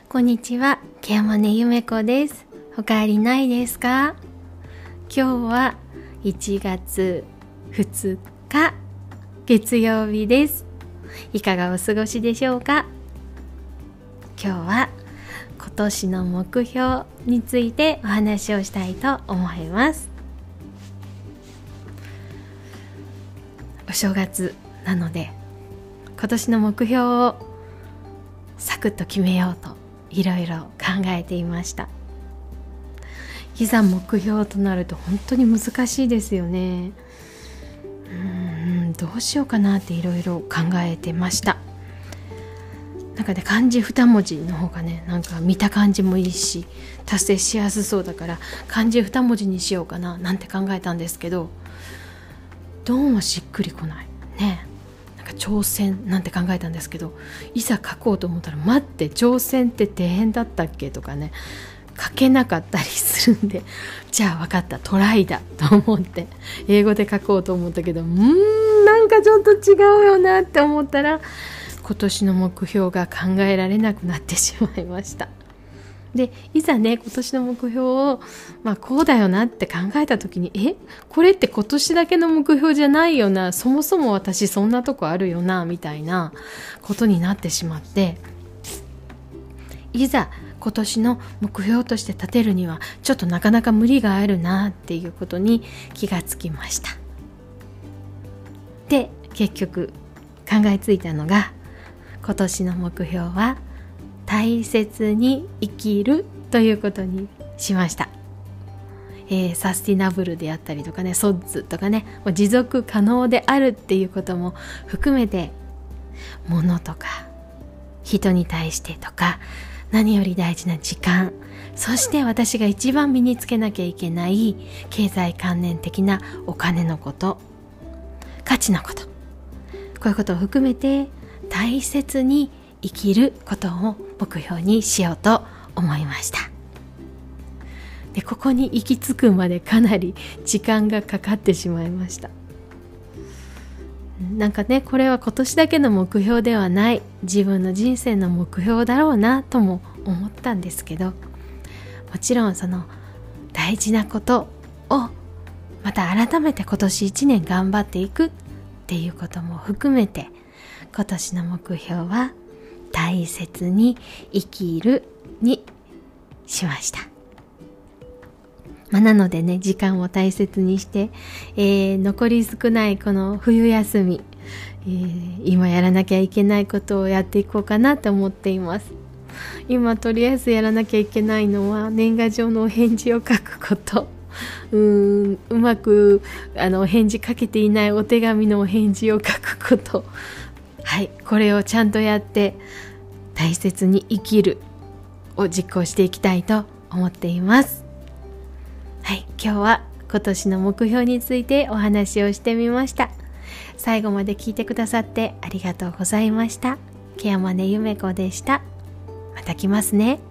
こんにちは、ケヤマネゆめこです。おかえりないですか？今日は1月2日月曜日です。いかがお過ごしでしょうか？今日は今年の目標についてお話をしたいと思います。お正月なので今年の目標をサクッと決めようといろいろ考えていました。いざ目標となると本当に難しいですよね。どうしようかなっていろいろ考えてました。なんかね、漢字2文字の方がね、なんか見た感じもいいし達成しやすそうだから漢字2文字にしようかななんて考えたんですけど、どうもしっくりこないね。挑戦なんて考えたんですけど、いざ書こうと思ったら待って、挑戦って底辺だったっけとかね、書けなかったりするんで、じゃあ分かった、トライだと思って英語で書こうと思ったけど、なんかちょっと違うよなって思ったら今年の目標が考えられなくなってしまいました。で、いざね、今年の目標を、こうだよなって考えた時に、これって今年だけの目標じゃないよな、そもそも私そんなとこあるよなみたいなことになってしまって、いざ今年の目標として立てるにはちょっとなかなか無理があるなっていうことに気がつきました。で、結局考えついたのが、今年の目標は大切に生きるということにしました。サスティナブルであったりとかね、ソッズとかね、持続可能であるっていうことも含めて、物とか人に対してとか、何より大事な時間、そして私が一番身につけなきゃいけない経済関連的なお金のこと、価値のこと、こういうことを含めて大切に生きることを目標にしようと思いました。で、ここに行き着くまでかなり時間がかかってしまいました。なんかね、これは今年だけの目標ではない、自分の人生の目標だろうなとも思ったんですけど、もちろんその大事なことをまた改めて今年1年頑張っていくっていうことも含めて、今年の目標は大切に生きるにしました。なのでね、時間を大切にして、残り少ないこの冬休み、今やらなきゃいけないことをやっていこうかなと思っています。今とりあえずやらなきゃいけないのは年賀状のお返事を書くこと、うまくお返事書けていないお手紙のお返事を書くこと、はい、これをちゃんとやって大切に生きるを実行していきたいと思っています。はい、今日は今年の目標についてお話をしてみました。最後まで聞いてくださってありがとうございました。ケヤマネゆめこでした。また来ますね。